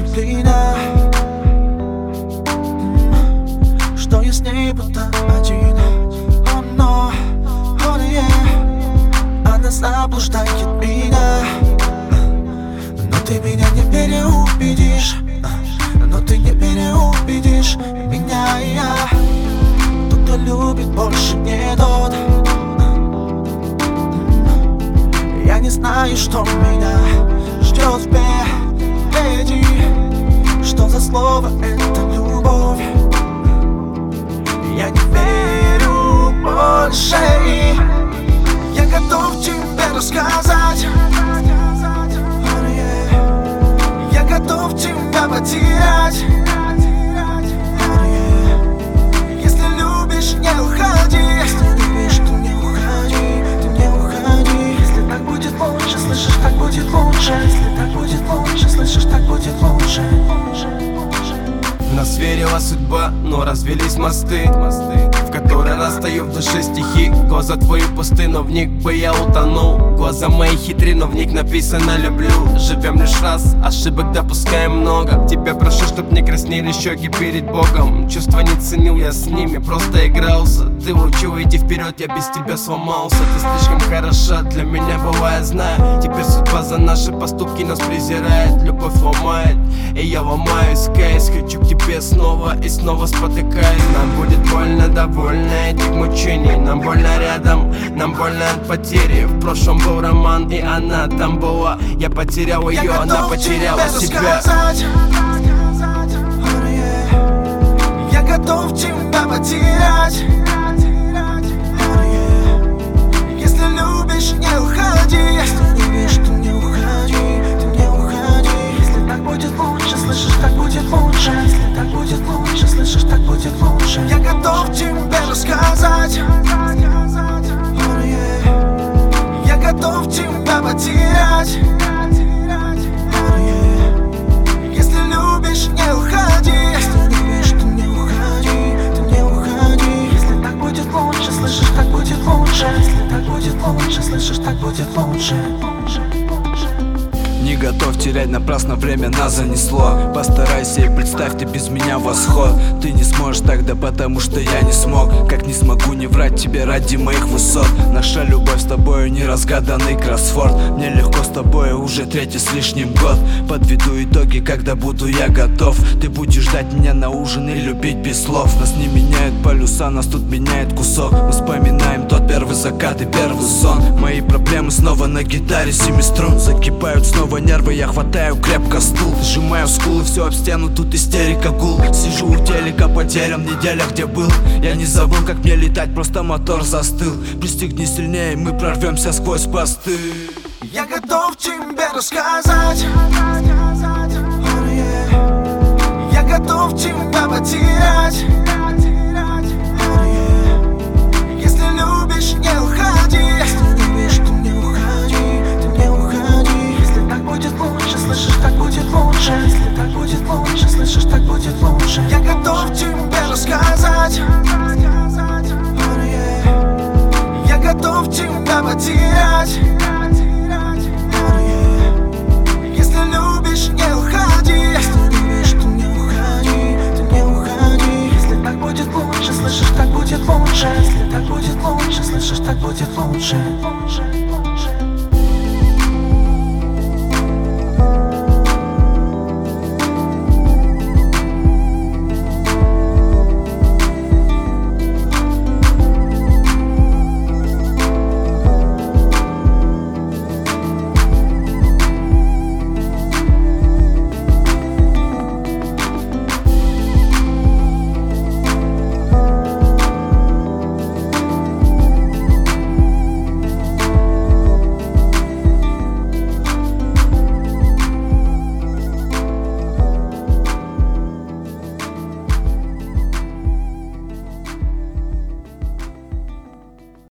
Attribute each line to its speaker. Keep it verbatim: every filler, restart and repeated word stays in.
Speaker 1: влюблена, что я с ней будто один. Но, он и она заблуждает меня. Но ты меня не переубедишь, но ты не переубедишь меня и я. Тот, кто любит, больше не тот. Я не знаю, что меня ждет впереди. Что за слово это любовь? Я не верю больше, и я готов тебе рассказать. Я готов тебя потерять. Если любишь, не уходи. Если любишь, то не уходи, ты не уходи. Если так будет лучше, слышишь, так будет лучше. Если так будет лучше, слышишь, так будет лучше.
Speaker 2: Нас верила судьба, но развелись мосты, в который раз стою в душе стихи. Глаза твои пусты, но в них бы я утонул. Глаза мои хитры, но в них написано люблю. Живем лишь раз, ошибок допускаем много. Тебя прошу, чтоб не краснели щеки перед Богом. Чувства не ценил я с ними, просто игрался. Ты учил, иди вперед, я без тебя сломался. Ты слишком хороша для меня была, я знаю. Теперь судьба за наши поступки нас презирает. Любовь ломает, и я ломаюсь, каюсь. Хочу к тебе снова и снова спотыкаюсь. Нам будет больно, довольно этих мучений. Нам больно рядом, нам больно от потери. В прошлом был роман, и она там была. Я потерял ее,
Speaker 1: я
Speaker 2: она потеряла себя.
Speaker 1: Я готов тебя потерять. Если любишь, не уходи. Если любишь, то не уходи, ты не уходи. Если так будет лучше, слышишь, так будет лучше. Если так будет лучше, слышишь, так будет лучше. Я готов тебе рассказать. Я готов тебя потерять. Если любишь, не уходи. Если любишь, то не уходи, ты не уходи. Если так будет лучше, слышишь, так будет лучше. Если так будет лучше, слышишь, так будет лучше.
Speaker 3: Не готов терять напрасно, время нас занесло. Постарайся и представь, ты без меня восход. Ты не сможешь тогда, потому что я не смог. Как не смогу не врать тебе ради моих высот. Наша любовь с тобою неразгаданный кроссворд. Мне легко с тобой уже третий с лишним год. Подведу итоги, когда буду я готов. Ты будешь ждать меня на ужин и любить без слов. Нас не меняют полюса, нас тут меняет кусок. Мы вспоминаем тот первый закат и первый сон. Мои проблемы снова на гитаре семи струн. Закипают снова нервы, я хватаю крепко стул. Сжимаю скулы, все об стену, тут истерика гул. Сижу у телека, потерян в неделях, где был. Я не забыл, как мне летать, просто мотор застыл. Пристегни сильнее, мы прорвемся сквозь посты.
Speaker 1: Я готов тебе рассказать.